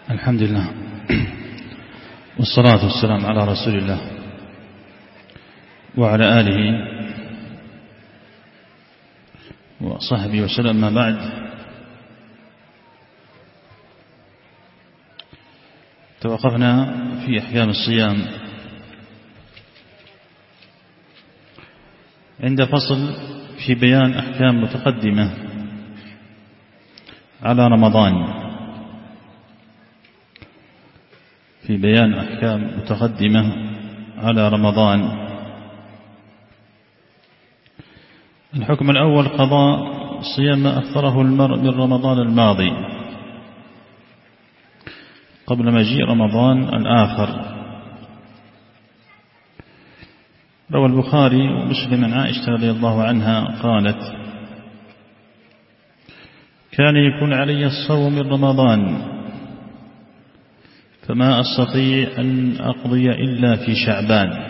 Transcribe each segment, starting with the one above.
الحمد لله والصلاة والسلام على رسول الله وعلى آله وصحبه وسلم. ما بعد، توقفنا في أحكام الصيام عند فصل في بيان أحكام متقدمة على رمضان، في بيان أحكام متقدمة على رمضان. الحكم الأول قضاء صيام ما أفطره المرء من رمضان الماضي قبل مجيء رمضان الآخر. روى البخاري ومسلم عن عائشة رضي الله عنها قالت: كان يكون علي الصوم من رمضان فما أستطيع أن أقضي إلا في شعبان.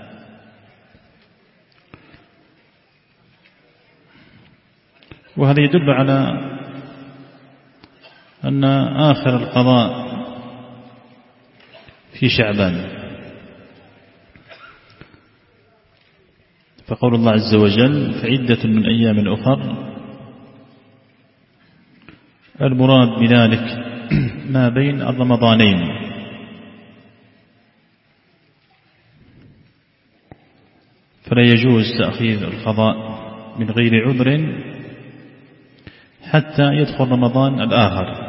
وهذا يدل على أن آخر القضاء في شعبان، فقول الله عز وجل: فعدة من أيام أخر، المراد بذلك ما بين الرمضانين، فلا يجوز تأخير القضاء من غير عذر حتى يدخل رمضان الآخر.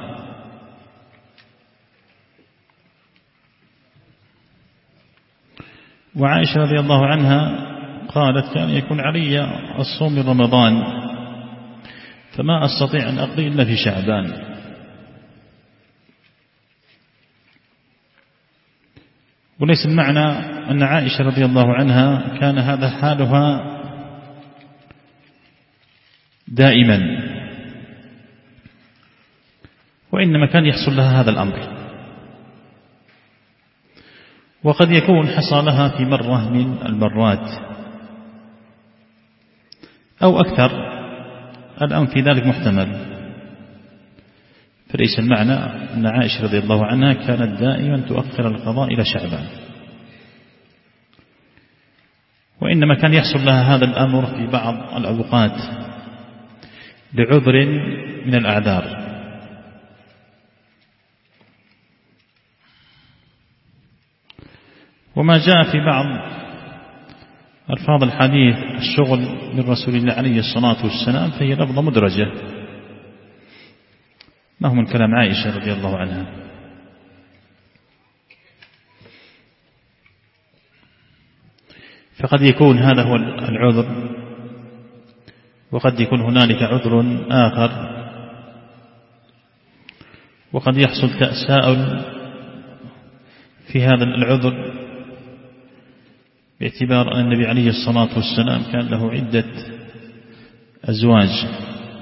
وعائشة رضي الله عنها قالت: كان يكون علي الصوم من رمضان فما أستطيع أن أقضي إلا في شعبان. وليس المعنى أن عائشة رضي الله عنها كان هذا حالها دائما، وإنما كان يحصل لها هذا الأمر، وقد يكون حصل لها في مرة من المرات أو أكثر، الأمر في ذلك محتمل. فليس المعنى أن عائشة رضي الله عنها كانت دائما تؤخر القضاء إلى شعبان، وإنما كان يحصل لها هذا الأمر في بعض الأوقات لعذر من الأعذار. وما جاء في بعض ألفاظ الحديث الشغل من رسول الله عليه الصلاة والسلام فهي لفظة مدرجة، ما هو من كلام عائشة رضي الله عنها. فقد يكون هذا هو العذر، وقد يكون هنالك عذر آخر، وقد يحصل تساؤل في هذا العذر باعتبار أن النبي عليه الصلاة والسلام كان له عدة أزواج،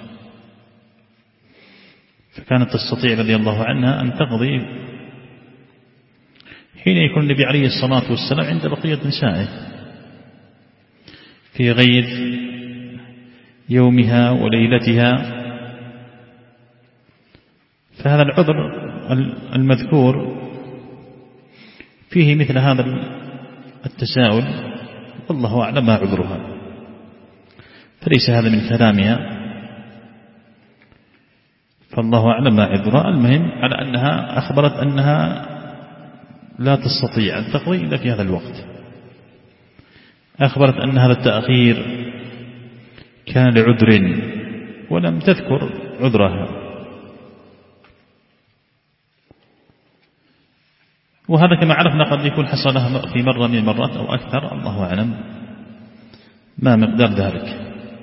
فكانت تستطيع رضي الله عنها أن تقضي حين يكون النبي عليه الصلاة والسلام عند بقية نسائه في غير يومها وليلتها. فهذا العذر المذكور فيه مثل هذا التساؤل، والله أعلم ما عذرها، فليس هذا من كلامها، فالله أعلم ما عذرها. المهم على أنها أخبرت أنها لا تستطيع أن تقضي إلا في هذا الوقت، أخبرت أن هذا التأخير كان لعذر ولم تذكر عذرها. وهذا كما عرفنا قد يكون حصل لها في مرة من المرات أو أكثر، الله أعلم ما مقدار ذلك.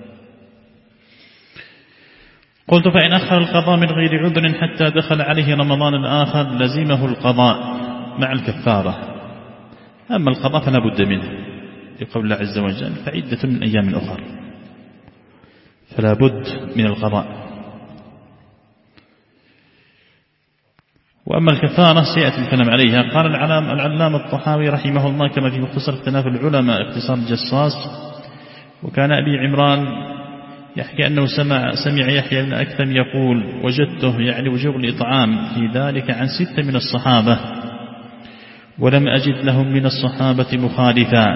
قلت: فإن أخر القضاء من غير عذر حتى دخل عليه رمضان الآخر لزمه القضاء مع الكفارة. أما القضاء فلا بد منه، لقول الله عز وجل: فعدة من أيام أخر، فلا بد من القضاء. وأما الكفارة سيأتي الكلام عليها. قال العلامة الطحاوي رحمه الله كما في مختصر اختلاف العلماء اختصار الجصاص: وكان أبي عمران يحكي أنه سمع يحيى بن أكثم يقول وجدته يعني وجوب الإطعام في ذلك عن 6 من الصحابة ولم أجد لهم من الصحابة مخالفا.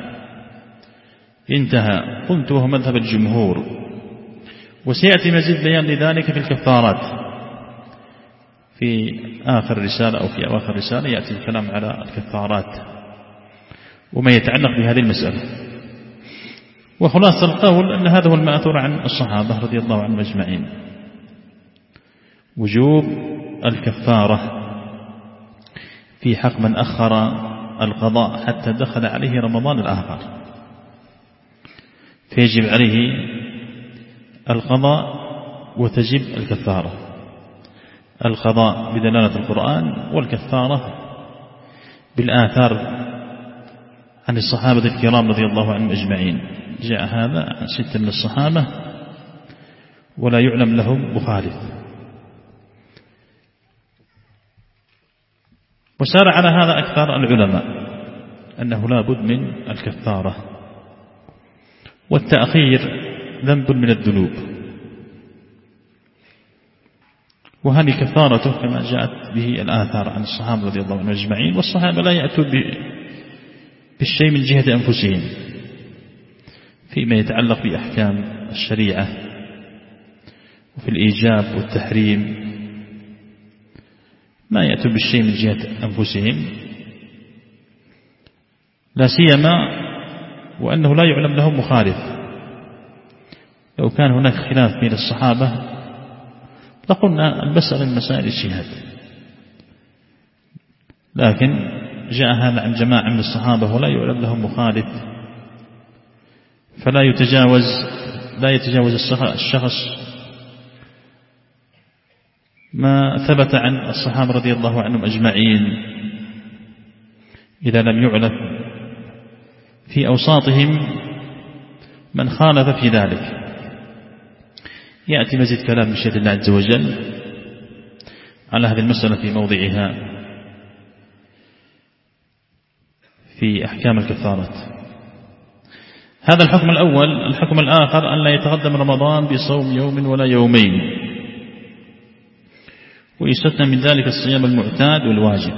انتهى. قلت وهو مذهب الجمهور. وسيأتي مزيد بيان لذلك في الكفارات في آخر رسالة أو في أواخر رسالة يأتي الكلام على الكفارات وما يتعلق بهذه المسألة. وخلاصة القول أن هذا هو المأثور عن الصحابة رضي الله عنهم أجمعين، وجوب الكفارة في حق من أخر القضاء حتى دخل عليه رمضان الآخر، فيجب عليه القضاء وتجب الكفارة. القضاء بدلالة القرآن والكفارة بالآثار عن الصحابة الكرام رضي الله عنهم أجمعين. جاء هذا عن 6 من الصحابة ولا يعلم لهم مخالف. وسار على هذا أكثر العلماء أنه لا بد من الكفارة، والتأخير ذنب من الذنوب، وهذه كفارته كما جاءت به الآثار عن الصحابة رضي الله عنهم أجمعين. والصحابة لا يأتوا بالشيء من جهة أنفسهم فيما يتعلق بأحكام الشريعة وفي الإيجاب والتحريم، ما يأتوا بالشيء من جهة أنفسهم، لا سيما وأنه لا يعلم لهم مخالف. لو كان هناك خلاف بين الصحابة لقلنا المسألة من مسائل الاجتهاد، لكن جاء هذا عن جماعة من الصحابة ولا يعلم لهم مخالف، فلا يتجاوز الشخص ما ثبت عن الصحابة رضي الله عنهم أجمعين إذا لم يعلم في أوساطهم من خالف في ذلك. يأتي مزيد كلام بشأن الله عز وجل على هذه المسألة في موضعها في أحكام الكفارات. هذا الحكم الأول. الحكم الآخر أن لا يتقدم رمضان بصوم يوم ولا يومين، ويستثنى من ذلك الصيام المعتاد والواجب.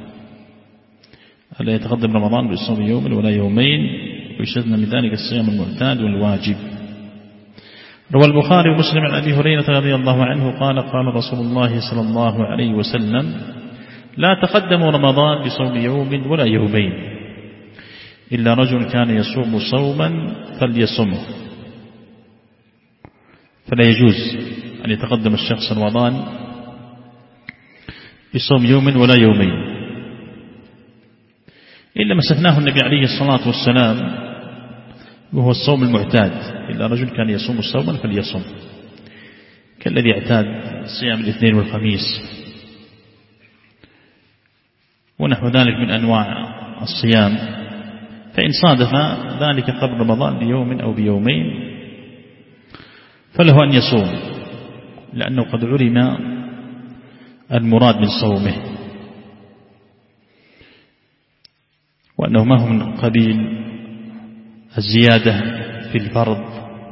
ألا يتقدم رمضان بصوم يوم ولا يومين، ويستثنى من ذلك الصيام المعتاد والواجب. روى البخاري ومسلم عن أبي هريرة رضي الله عنه قال قال رسول الله صلى الله عليه وسلم لا تقدموا رمضان بصوم يوم ولا يومين إلا رجل كان يصوم صوما فليصمه. فلا يجوز أن يتقدم الشخص رمضان بصوم يوم ولا يومين، إلا ما استثناه النبي عليه الصلاة والسلام وهو الصوم المعتاد، إلا رجل كان يصوم صوما فليصم، كالذي اعتاد صيام الاثنين والخميس ونحو ذلك من أنواع الصيام. فإن صادف ذلك قبل رمضان بيوم أو بيومين فله أن يصوم، لأنه قد علم المراد من صومه، وأنه ما هو من قبيل الزيادة في الفرض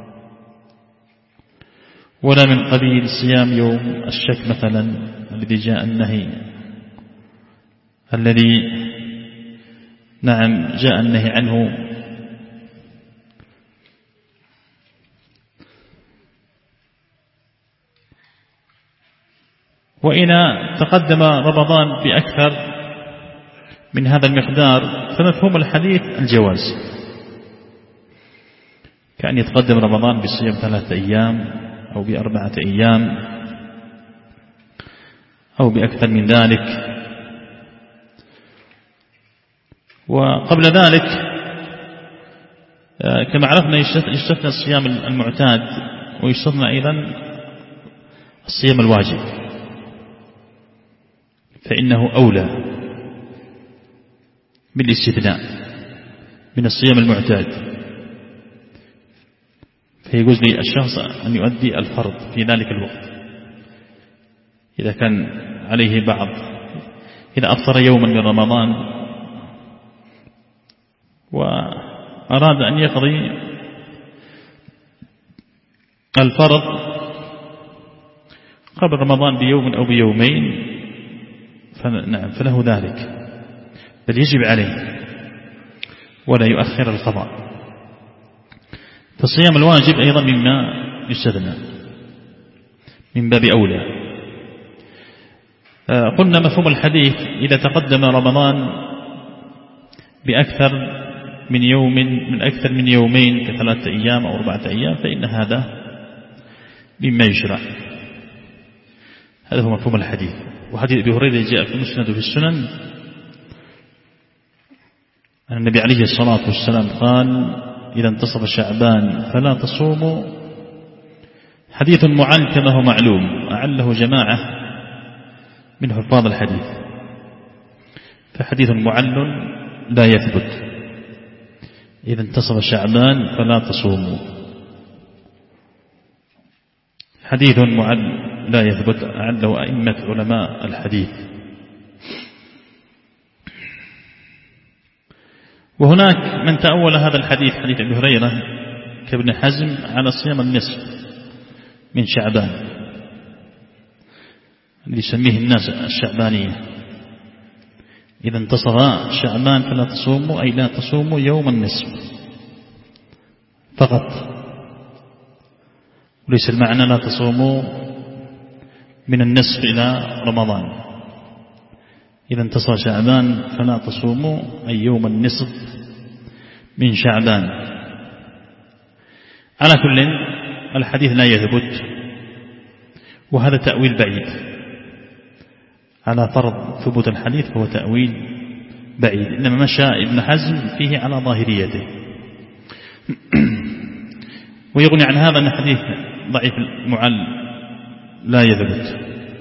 ولا من قبيل صيام يوم الشك مثلا الذي جاء النهي جاء النهي عنه. وإن تقدم رمضان بأكثر من هذا المقدار فمفهوم الحديث الجواز، كأن يتقدم رمضان بصيام 3 أيام أو ب4 أيام أو بأكثر من ذلك. وقبل ذلك كما عرفنا يستثنى الصيام المعتاد ويستثنى أيضا الصيام الواجب، فإنه أولى بالاستثناء من الصيام المعتاد، فيجوز للشخص أن يؤدي الفرض في ذلك الوقت إذا كان عليه بعض، إذا أفطر يوما من رمضان وأراد أن يقضي الفرض قبل رمضان بيوم أو بيومين فله ذلك، بل يجب عليه ولا يؤخر القضاء. فالصيام الواجب أيضا مما يستثنى من باب أولى. قلنا مفهوم الحديث إذا تقدم رمضان بأكثر من يوم، من أكثر من يومين كثلاثة أيام أو 4 أيام، فإن هذا مما يشرع. هذا هو مفهوم الحديث. وحديث أبي هريرة جاء في المسند وفي السنن أن النبي عليه الصلاة والسلام قال: إذا انتصف شعبان فلا تصوموا. حديث معل كما هو معلوم، أعله جماعة من حفاظ الحديث، فحديث معل لا يثبت. إذا انتصف شعبان فلا تصوموا، حديث معل لا يثبت، أعله أئمة علماء الحديث. وهناك من تأول هذا الحديث، حديث أبي هريرة، كابن حزم، على صيام النصف من شعبان اللي يسميه الناس الشعبانية. إذا انتصف شعبان فلا تصوموا، أي لا تصوموا يوم النصف فقط، وليس المعنى لا تصوموا من النصف إلى رمضان. إذا انتصف شعبان فلا تصوموا أي يوم النصف من شعبان. على كل الحديث لا يثبت، وهذا تأويل بعيد على فرض ثبوت الحديث، فهو تأويل بعيد، إنما مشى ابن حزم فيه على ظاهريته. ويغني عن هذا أن حديث ضعيف معل لا يثبت.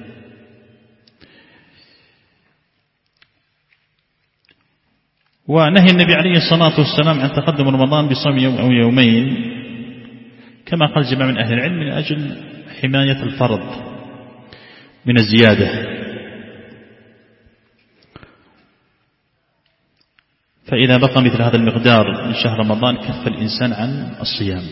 ونهي النبي عليه الصلاة والسلام عن تقدم رمضان بصوم يوم أو يومين، كما قال جماعة من أهل العلم، من أجل حماية الفرض من الزيادة. فإذا بقى مثل هذا المقدار من شهر رمضان كف الإنسان عن الصيام،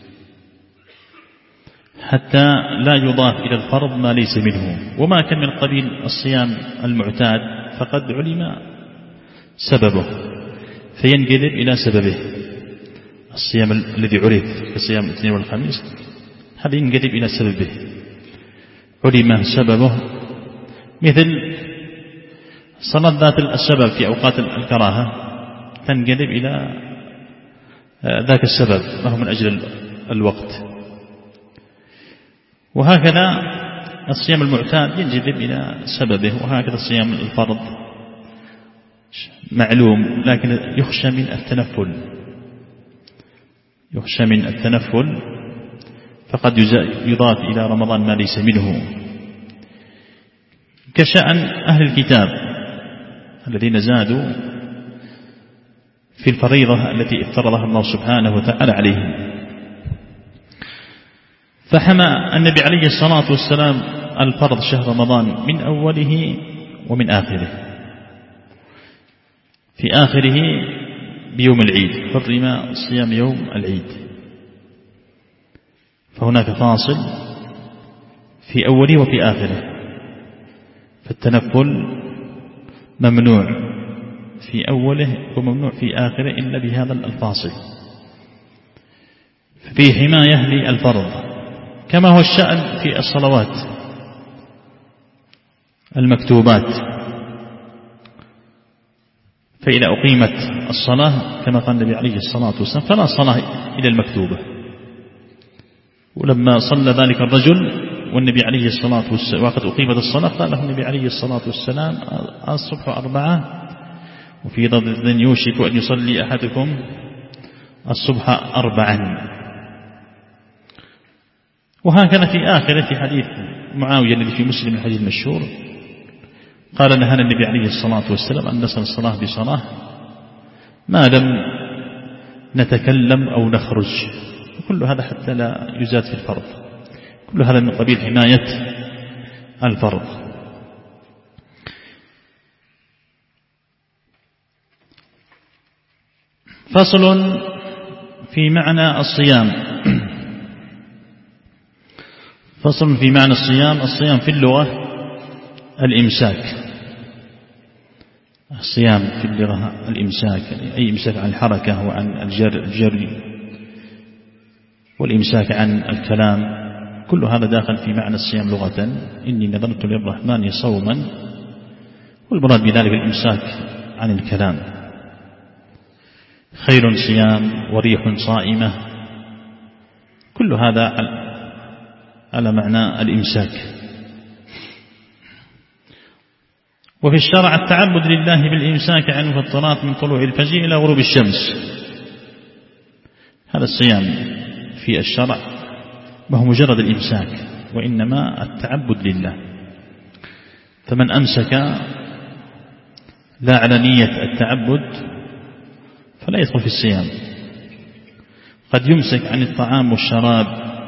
حتى لا يضاف إلى الفرض ما ليس منه. وما كان من قبيل الصيام المعتاد فقد علم سببه، فينقلب إلى سببه. الصيام الذي عرف كصيام الاثنين والخميس، هذا ينقلب إلى سببه، علم سببه، مثل صلاة ذات السبب في أوقات الكراهة تنقلب إلى ذاك السبب، وهو من أجل الوقت. وهكذا الصيام المعتاد ينجذب إلى سببه، وهكذا الصيام الفرض معلوم، لكن يخشى من التنفل، يخشى من التنفل، فقد يضاف إلى رمضان ما ليس منه، كشأن أهل الكتاب الذين زادوا في الفريضة التي افترضها الله سبحانه وتعالى عليهم. فحمى النبي عليه الصلاة والسلام الفرض شهر رمضان من أوله ومن آخره. في آخره بيوم العيد، حرم صيام يوم العيد، فهناك فاصل في أوله وفي آخره، فالتنفل ممنوع في أوله وممنوع في آخره إلا بهذا الفاصل، ففيه حماية للفرض، كما هو الشأن في الصلوات المكتوبات. فإذا أقيمت الصلاة كما قال النبي عليه الصلاة والسلام فلا صلاة إلى المكتوبة. ولما صلى ذلك الرجل والنبي عليه الصلاة والسلام وقد أقيمت الصلاة، قال له النبي عليه الصلاة والسلام: الصبح 4 وفي ضد يوشك أن يصلي أحدكم الصبح 4. وهكذا في آخره في حديث معاوية الذي في مسلم الحديث المشهور، قال: نهانا النبي عليه الصلاة والسلام أن نصل الصلاة بصلاة ما لم نتكلم أو نخرج. وكل هذا حتى لا يزاد في الفرض، كل هذا من قبيل حماية الفرض. فصل في معنى الصيام. فصل في معنى الصيام. الصيام في اللغة الإمساك. الصيام في اللغة الإمساك، أي إمساك عن الحركة وعن الجري والإمساك عن الكلام، كل هذا داخل في معنى الصيام لغة. إني نذرت للرحمن صوما، والمراد بذلك الإمساك عن الكلام. خير صيام وريح صائمة، كل هذا على معنى الإمساك. وفي الشرع التعبد لله بالإمساك عن المفطرات من طلوع الفجر إلى غروب الشمس. هذا الصيام في الشرع ما هو مجرد الإمساك، وإنما التعبد لله. فمن أمسك لا على نية التعبد فلا يدخل في الصيام. قد يمسك عن الطعام والشراب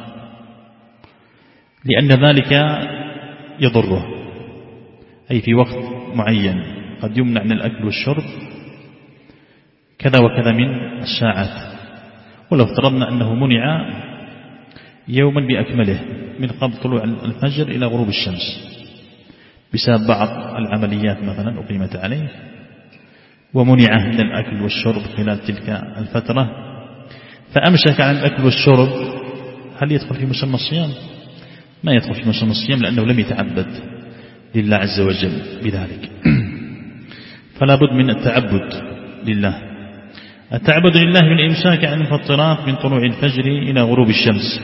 لأن ذلك يضره، أي في وقت معين قد يمنع من الأكل والشرب كذا وكذا من الساعات. ولو افترضنا أنه منع يوما بأكمله من قبل طلوع الفجر إلى غروب الشمس بسبب بعض العمليات مثلا أقيمت عليه، ومنع من الأكل والشرب خلال تلك الفترة، فأمسك عن الأكل والشرب، هل يدخل في مسمى الصيام؟ ما يدخل في مسمى الصيام، لأنه لم يتعبد لله عز وجل بذلك. فلا بد من التعبد لله. التعبد لله بالإمساك عن المفطرات من طلوع الفجر إلى غروب الشمس.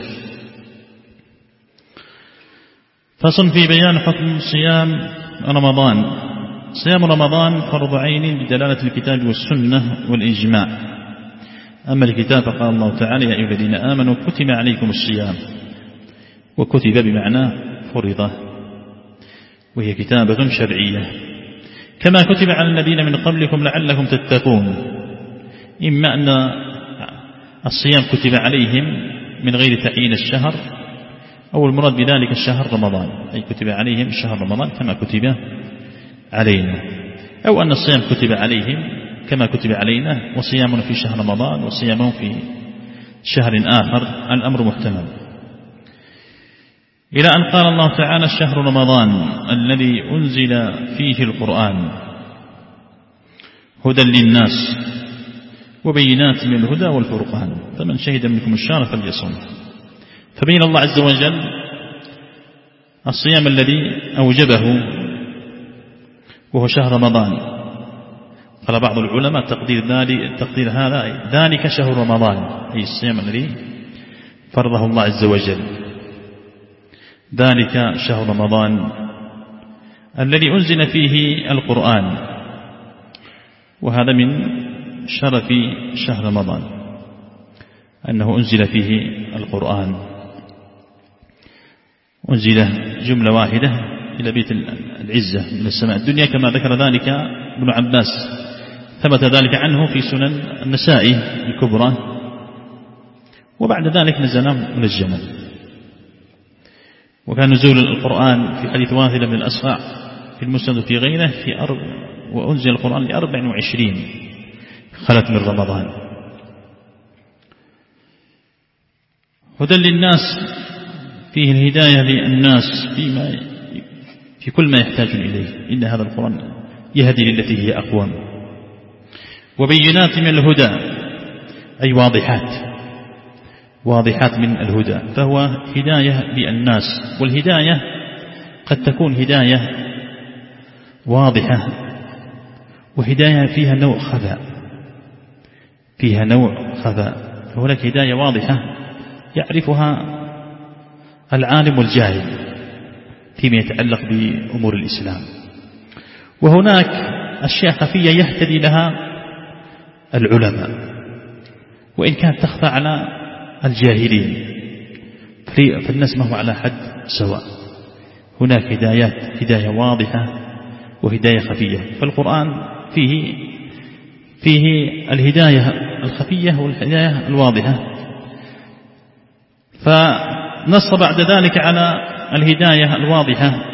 فصل في بيان حكم صيام رمضان. صيام رمضان فرض عين بدلالة الكتاب والسنة والإجماع. أما الكتاب فقال الله تعالى: يا أيها الذين آمنوا كتب عليكم الصيام. وكتب بمعنى فرض، وهي كتابة شرعية، كما كتب على الذين من قبلكم لعلكم تتقون. إما أن الصيام كتب عليهم من غير تعيين الشهر، أو المراد بذلك الشهر رمضان، أي كتب عليهم شهر رمضان كما كتب علينا، أو أن الصيام كتب عليهم كما كتب علينا، وصيامنا في شهر رمضان وصيامهم في شهر آخر، الأمر محتمل. إلى أن قال الله تعالى: شهر رمضان الذي أنزل فيه القرآن هدى للناس وبينات من الهدى والفرقان فمن شهد منكم الشهر فليصم. فبين الله عز وجل الصيام الذي أوجبه وهو شهر رمضان. قال بعض العلماء تقدير هذا ذلك شهر رمضان، أي الصيام الذي فرضه الله عز وجل. ذلك شهر رمضان الذي أنزل فيه القرآن، وهذا من شرف شهر رمضان أنه أنزل فيه القرآن. أنزل جملة واحدة إلى بيت العزة من السماء الدنيا، كما ذكر ذلك ابن عباس، ثبت ذلك عنه في سنن النسائي الكبرى. وبعد ذلك نزل منجما. وكان نزول القرآن في حديث واثلة من الأسقع في المسند في غيره وأنزل القرآن ل24 خلت من رمضان. هدى للناس فيه الهداية للناس في كل ما يحتاجون إليه. إن هذا القرآن يهدي للتي هي أقوم. وبينات من الهدى أي واضحات من الهدى، فهو هداية للناس. والهداية قد تكون هداية واضحة، وهداية فيها نوع خفاء. فهناك هداية واضحة يعرفها العالم والجاهل فيما يتعلق بأمور الإسلام، وهناك أشياء خفية يهتدي لها العلماء وإن كانت تخفى على الجاهلين، فالناس ما هو على حد سواء. هناك هداية واضحة وهداية خفية. فالقرآن فيه الهداية الخفية والهداية الواضحة. فنص بعد ذلك على الهداية الواضحة،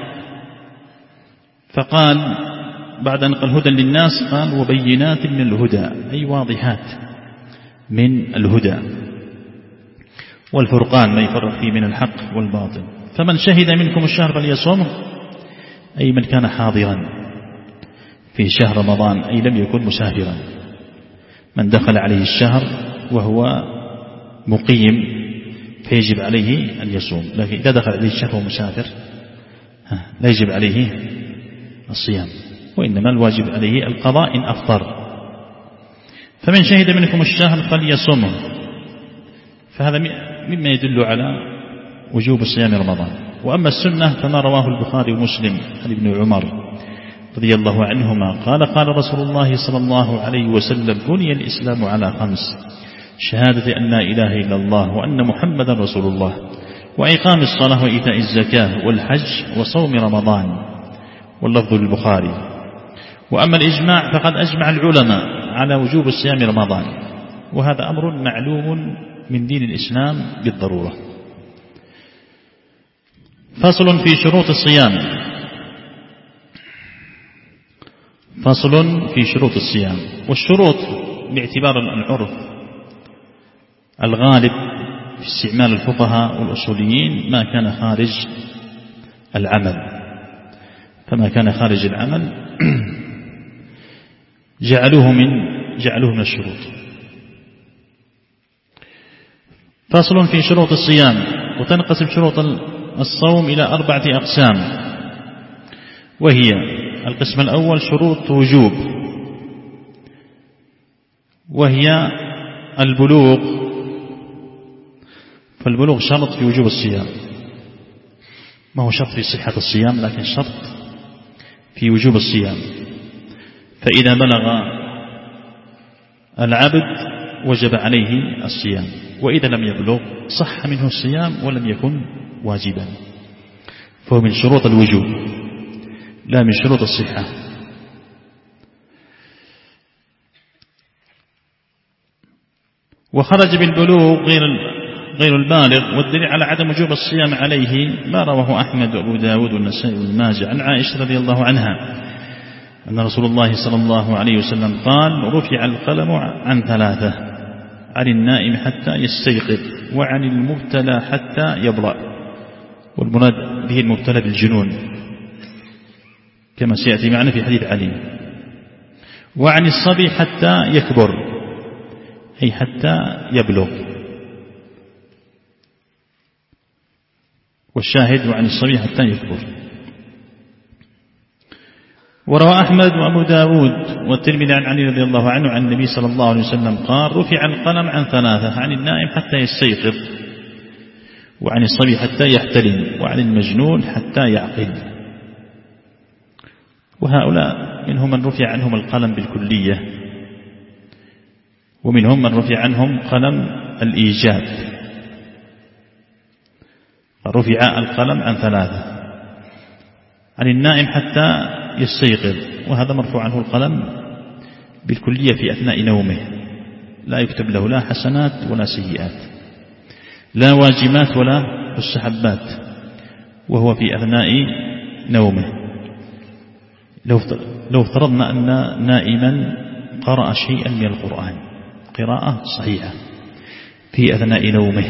فقال بعد أن قال هدى للناس قال وبينات من الهدى، أي واضحات من الهدى، والفرقان ما يفرق فيه من الحق والباطل. فمن شهد منكم الشهر فليصومه، أي من كان حاضرا في شهر رمضان، أي لم يكن مسافرا. من دخل عليه الشهر وهو مقيم فيجب عليه أن يصوم، لكن إذا دخل عليه الشهر وهو مسافر لا يجب عليه الصيام، وإنما الواجب عليه القضاء إن أفطر. فمن شهد منكم الشهر فليصومه، فهذا مما يدل على وجوب صيام رمضان. وأما السنة فما رواه البخاري ومسلم عن ابن عمر رضي الله عنهما قال قال رسول الله صلى الله عليه وسلم: بني الإسلام على 5: شهادة أن لا إله إلا الله وأن محمدا رسول الله، وإقام الصلاة وإيتاء الزكاة والحج وصوم رمضان، واللفظ للبخاري. وأما الإجماع فقد أجمع العلماء على وجوب صيام رمضان، وهذا أمر معلوم من دين الإسلام بالضرورة. فصل في شروط الصيام. فصل في شروط الصيام. والشروط باعتبار العرف الغالب في استعمال الفقهاء والأصوليين ما كان خارج العمل، فما كان خارج العمل جعلوه من الشروط. فصل في شروط الصيام. وتنقسم شروط الصوم إلى 4 أقسام، وهي: القسم الأول شروط وجوب، وهي البلوغ، فالبلوغ شرط في وجوب الصيام، ما هو شرط في صحة الصيام لكن شرط في وجوب الصيام. فإذا بلغ العبد وجب عليه الصيام، وإذا لم يبلغ صح منه الصيام ولم يكن واجبا، فهو من شروط الوجوب لا من شروط الصحة. وخرج بالبلوغ غير البالغ، والدليل على عدم وجوب الصيام عليه ما رواه أحمد وأبو داود والنسائي وابن ماجه عن عائشة رضي الله عنها أن رسول الله صلى الله عليه وسلم قال: رفع القلم عن 3: عن النائم حتى يستيقظ، وعن المبتلى حتى يبرأ، والمراد به المبتلى بالجنون كما سيأتي معنا في حديث علي، وعن الصبي حتى يكبر، أي حتى يبلغ. والشاهد وعن الصبي حتى يكبر. وروى أحمد وأبو داود والترمذي عن علي رضي الله عنه عن النبي صلى الله عليه وسلم قال: رفع القلم عن 3: عن النائم حتى يستيقظ، وعن الصبي حتى يحتلم، وعن المجنون حتى يعقل. وهؤلاء منهم من رفع عنهم القلم بالكلية، ومنهم من رفع عنهم قلم الإيجاب، فرفع القلم عن 3: عن النائم حتى يستيقظ، وهذا مرفوع عنه القلم بالكلية في أثناء نومه، لا يكتب له لا حسنات ولا سيئات، لا واجبات ولا مستحبات، وهو في أثناء نومه. لو افترضنا أن نائما قرأ شيئا من القرآن قراءة صحيحة في أثناء نومه،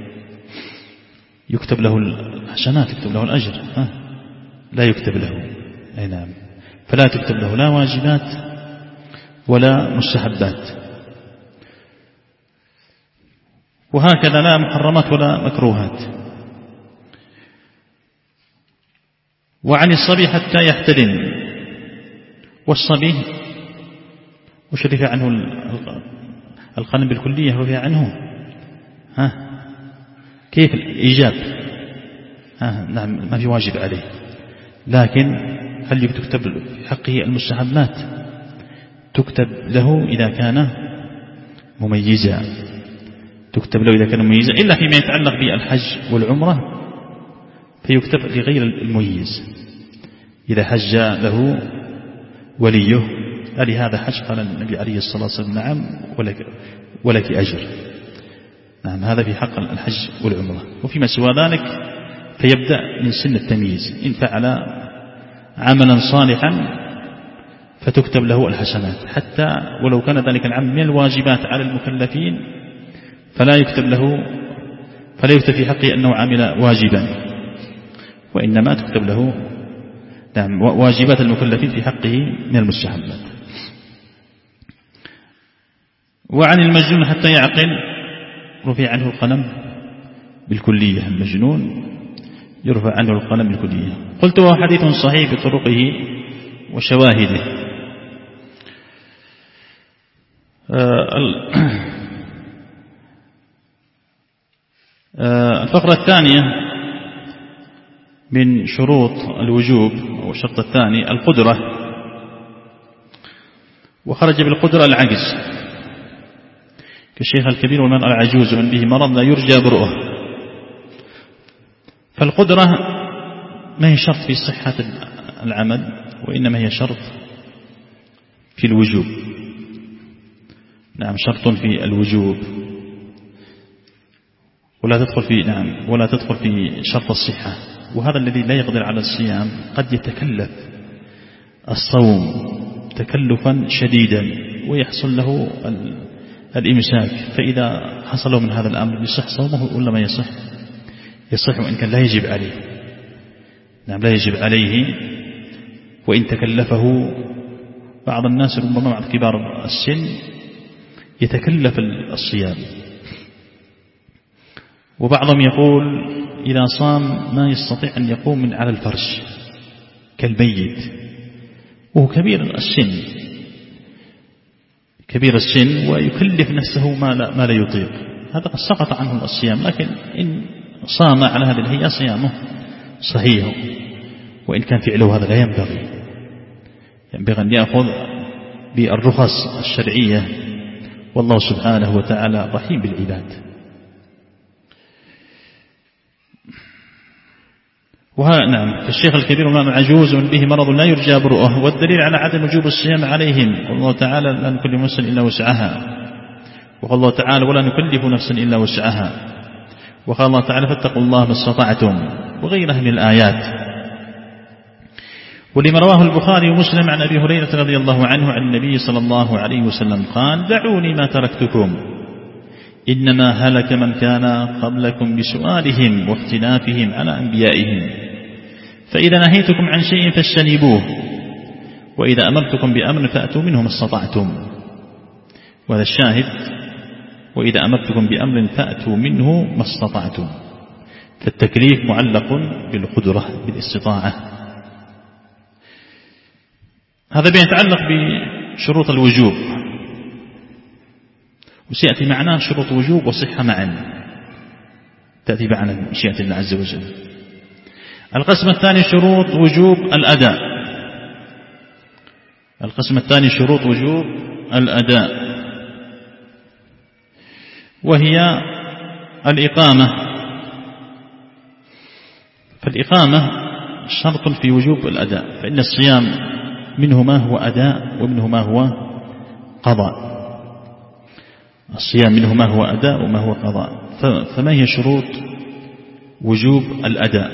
يكتب له الحسنات، يكتب له الأجر، لا يكتب له، أي نعم، فلا تكتب له لا واجبات ولا مستحبات، وهكذا لا محرمات ولا مكروهات. وعن الصبي حتى يحتلم، والصبي وشرف عنه القلم بالكلية رفع عنه، كيف الإيجاب؟ نعم، ما في واجب عليه، لكن هل تكتب في حقه المستحبات؟ تكتب له إذا كان مميزا، تكتب له إذا كان مميزا، إلا فيما يتعلق بالحج والعمرة فيكتب لغير المميز. إذا حج له وليه ألهذا حج؟ قال النبي عليه الصلاة والسلام: نعم، ولك أجر. نعم، هذا في حق الحج والعمرة. وفيما سوى ذلك فيبدأ من سن التمييز، إن فعل عملا صالحا فتكتب له الحسنات، حتى ولو كان ذلك العمل من الواجبات على المكلفين فلا يكتب في حقه أنه عمل واجبا، وإنما تكتب له واجبات المكلفين في حقه من المستحبات. وعن المجنون حتى يعقل رفع عنه القلم بالكلية. المجنون يرفع عنه القلم بالكلية. قلت وهو حديث صحيح بطرقه وشواهده. الفقرة الثانية من شروط الوجوب أو الشرط الثاني القدرة، وخرج بالقدرة العجز كالشيخ الكبير والمرأة العجوز ومن به مرض لا يرجى برؤه. فالقدرة ما هي شرط في صحة العمل، وإنما هي شرط في الوجوب. نعم، شرط في الوجوب، ولا تدخل في شرط الصحة. وهذا الذي لا يقدر على الصيام قد يتكلف الصوم تكلفا شديدا ويحصل له الإمساك، فإذا حصله من هذا الأمر يصح صومه ولا ما يصح؟ يصح، وإن كان لا يجب عليه. نعم، لا يجب عليه وإن تكلفه. بعض الناس ربما بعض كبار السن يتكلف الصيام، وبعضهم يقول إذا صام ما يستطيع أن يقوم من على الفرش كالميت، وهو كبير السن ويكلف نفسه ما لا يطيق. هذا قد سقط عنه الصيام، لكن إن صام على هذه الهيئة صيامه صحيح، وإن كان فعله هذا لا ينبغي أن يأخذ بالرخص الشرعية، والله سبحانه وتعالى رحيم بالعباد. نعم، الشيخ الكبير والمرأة العجوز ومن به مرض لا يرجى برؤه. والدليل على عدم وجوب الصيام عليهم والله تعالى لا نكلف نفسا إلا وسعها، وقال الله تعالى ولا نكلف نفسا إلا وسعها، وقال الله تعالى فاتقوا الله ما استطعتم، وغيرها من الآيات. ولما رواه البخاري ومسلم عن أبي هريرة رضي الله عنه عن النبي صلى الله عليه وسلم قال دعوني ما تركتكم إنما هلك من كان قبلكم بسؤالهم واختلافهم على أنبيائهم، فإذا نهيتكم عن شيء فاجتنبوه، وإذا أمرتكم بأمر فأتوا منه ما استطعتم. وهذا الشاهد، وإذا أمرتكم بأمر فأتوا منه ما استطعتم، فالتكليف معلق بالقدرة بالاستطاعة. هذا بيتعلق بشروط الوجوب، وسيأتي معنا شروط وجوب وصحة معا، تأتي معنا مشيئة الله عز وجل. القسم الثاني شروط وجوب الأداء. القسم الثاني شروط وجوب الأداء، وهي الإقامة. فالإقامة شرط في وجوب الأداء، فإن الصيام منه ما هو أداء ومنه ما هو قضاء. الصيام منه ما هو أداء وما هو قضاء. فما هي شروط وجوب الأداء؟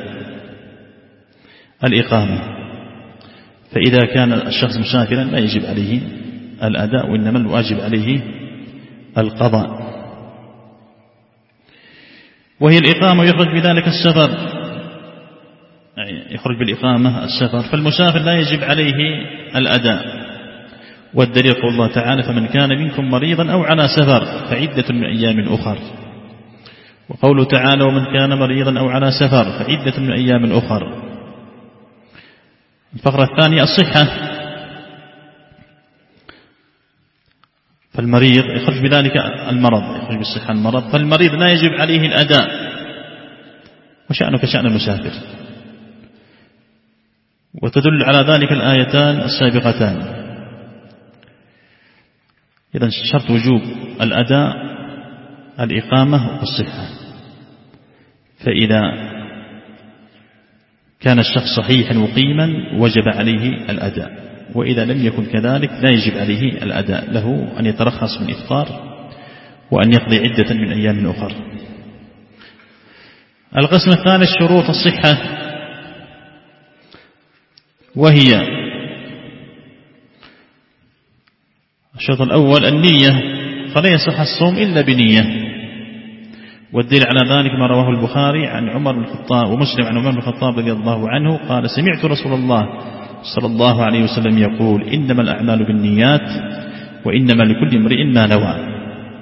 الإقامة، فإذا كان الشخص مسافرا لا يجب عليه الأداء، وإنما الواجب عليه القضاء. وهي الإقامة يخرج بذلك السفر، يخرج بالإقامة السفر، فالمسافر لا يجب عليه الأداء. والدليل قول الله تعالى فمن كان منكم مريضا أو على سفر فعدة من أيام أخر، وقوله تعالى ومن كان مريضا أو على سفر فعدة من أيام أخر. الفقرة الثانية الصحة، فالمريض يخرج بذلك المرض، يخرج بالصحة المرض، فالمريض لا يجب عليه الأداء، وشأنه كشأن المسافر. وتدل على ذلك الآيتان السابقتان. إذن شرط وجوب الأداء الإقامة والصحة، فإذا كان الشخص صحيحا مقيما وجب عليه الأداء، وإذا لم يكن كذلك لا يجب عليه الأداء، له أن يترخص من إفطار وأن يقضي عدة من أيام أخر. القسم الثالث شروط الصحة، وهي الشرط الأول النية، فلا يصح الصوم إلا بنية، والدليل على ذلك ما رواه البخاري عن عمر بن الخطاب ومسلم عن عمر بن الخطاب رضي الله عنه قال سمعت رسول الله صلى الله عليه وسلم يقول إنما الأعمال بالنيات وإنما لكل امرئ ما نوى.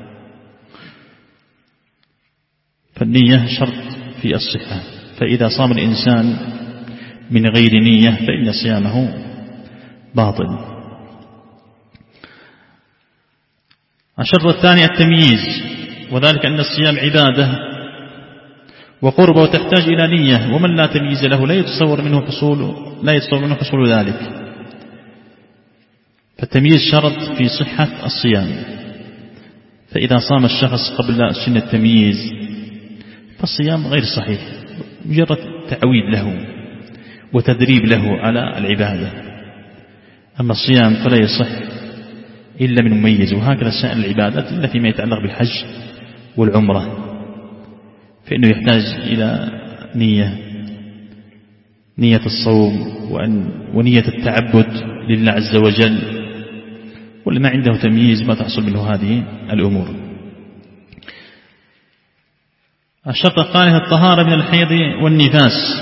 فالنية شرط في الصحة، فإذا صام الإنسان من غير نية فإن صيامه باطل. الشرط الثاني التمييز، وذلك أن الصيام عبادة وقربة وتحتاج إلى نية، ومن لا تمييز له لا يتصور منه حصول ذلك. فالتمييز شرط في صحة الصيام، فإذا صام الشخص قبل سن التمييز فالصيام غير صحيح، مجرد تعويد له وتدريب له على العبادة. أما الصيام فلا يصح إلا من مميز، وهكذا سائر العبادات إلا فيما يتعلق بالحج والعمرة، فإنه يحتاج إلى نية الصوم ونية التعبد لله عز وجل، ولما عنده تمييز ما تحصل منه هذه الأمور. الشرط الثالث الطهارة من الحيض والنفاس،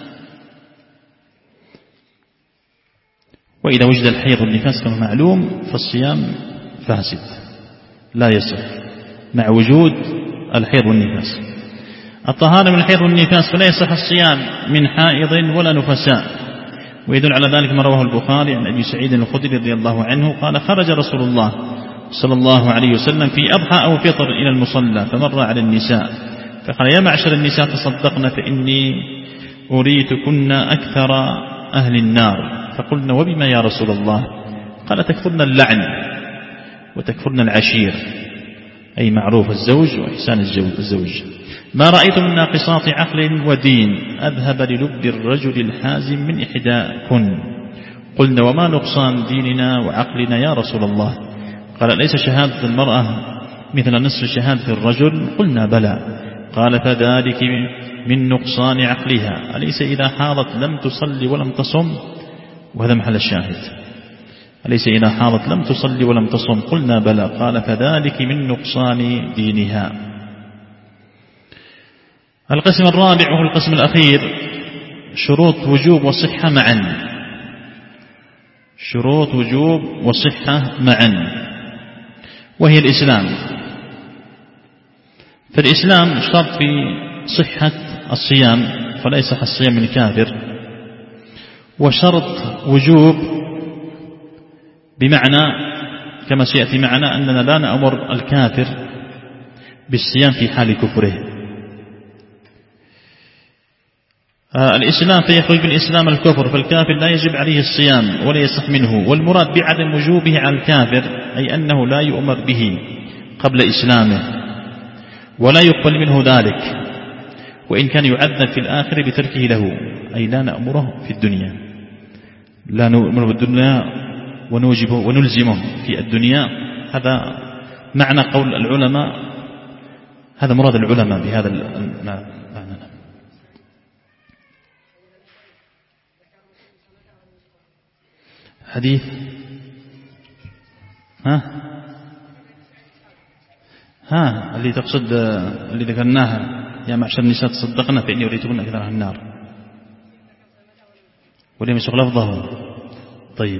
وإذا وجد الحيض والنفاس كما معلوم فالصيام فاسد لا يصح مع وجود الحيض والنفاس. الطهارة من الحيض والنفاس فلا يصح الصيام من حائض ولا نفساء، ويدل على ذلك ما رواه البخاري عن أبي سعيد الخدري رضي الله عنه قال خرج رسول الله صلى الله عليه وسلم في أضحى أو فطر إلى المصلى فمر على النساء فقال يا معشر النساء تصدقن فإني أريتكن أكثر أهل النار. فقلنا وبما يا رسول الله؟ قال تكفرن اللعن وتكفرن العشير، أي معروف الزوج وإحسان الزوج. ما رأيت من ناقصات عقل ودين أذهب للب الرجل الحازم من إحداكن. قلنا وما نقصان ديننا وعقلنا يا رسول الله؟ قال ليس شهادة المرأة مثل نصف شهادة الرجل؟ قلنا بلى. قال فذلك من نقصان عقلها، أليس إذا حاضت لم تصلي ولم تصم؟ وهذا محل الشاهد، أليس إذا حاضت لم تصلي ولم تصم؟ قلنا بلى. قال فذلك من نقصان دينها. القسم الرابع وهو القسم الأخير شروط وجوب وصحة معا. شروط وجوب وصحة معا، وهي الإسلام. فالإسلام شرط في صحة الصيام فلا يصح الصيام من كافر، وشرط وجوب بمعنى كما سيأتي معنا أننا لا نأمر الكافر بالصيام في حال كفره. الإسلام فيخرج بالإسلام الكفر، فالكافر لا يجب عليه الصيام ولا يصح منه. والمراد بعدم وجوبه على الكافر أي أنه لا يؤمر به قبل إسلامه ولا يقبل منه ذلك، وإن كان يعذب في الآخر بتركه له، أي لا نأمره في الدنيا، لا نأمره في الدنيا ونلزمه في الدنيا. هذا معنى قول العلماء، هذا مراد العلماء بهذا المعنى. حديث اللي تقصد اللي ذكرناها يا معشر النساء تصدقنا فإني أريتكن أكثر أهل النار، ولم يسق لفظه. طيب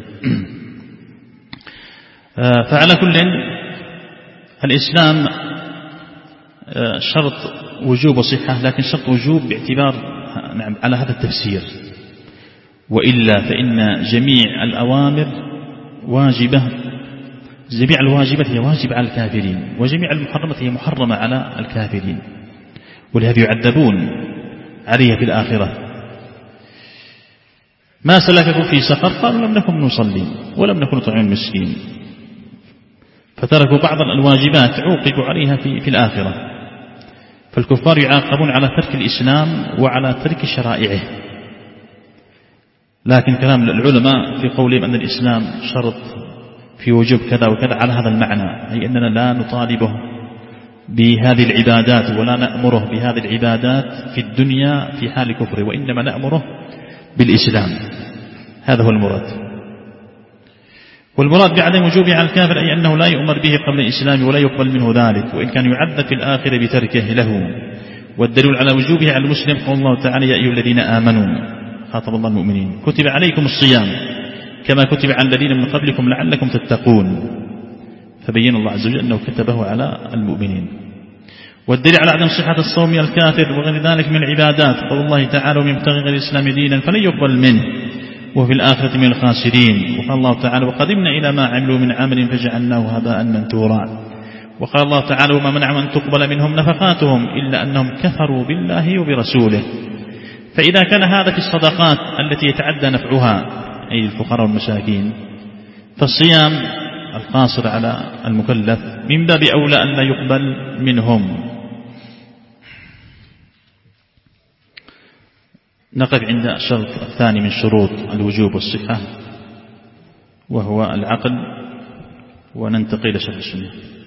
فعلى كل الإسلام شرط وجوب وصحة، لكن شرط وجوب باعتبار على هذا التفسير، وإلا فإن جميع الأوامر واجبة، جميع الواجبات هي واجبة على الكافرين، وجميع المحرمات هي محرمة على الكافرين، ولهذا يعذبون عليها في الآخرة. ما سلككم في سقر؟ قالوا لم نكن نصلي ولم نكن نطعم المسكين، فتركوا بعض الواجبات عوقبوا عليها في الآخرة. فالكفار يعاقبون على ترك الإسلام وعلى ترك شرائعه. لكن كلام العلماء في قولهم أن الإسلام شرط في وجوب كذا وكذا على هذا المعنى، أي أننا لا نطالبه بهذه العبادات ولا نأمره بهذه العبادات في الدنيا في حال كفره، وإنما نأمره بالإسلام. هذا هو المراد. والمراد بعدم وجوبه على الكافر أي أنه لا يؤمر به قبل الإسلام ولا يقبل منه ذلك، وإن كان يعذب في الآخر بتركه له. والدليل على وجوبه على المسلم قول الله تعالى: يا أيها الذين آمنوا، خاطب الله المؤمنين، كتب عليكم الصيام كما كتب على الذين من قبلكم لعلكم تتقون، فبين الله عز وجل أنه كتبه على المؤمنين. والدليل على عدم صحة الصوم الكافر وغير ذلك من العبادات قول الله تعالى: ومن يبتغي غير الإسلام دينا فلن يقبل منه وفي الآخرة من الخاسرين. وقال الله تعالى: وقدمنا إلى ما عملوا من عمل فجعلناه هباء منثورا. وقال الله تعالى: وما منع أن تقبل منهم نفقاتهم إلا أنهم كفروا بالله وبرسوله. فإذا كان هذا في الصدقات التي يتعدى نفعها أي الفقراء والمساكين، فالصيام القاصر على المكلف من باب أولى أن لا يقبل منهم. نقف عند الشرط الثاني من شروط الوجوب والصحة وهو العقل، وننتقل إلى شرط السنة.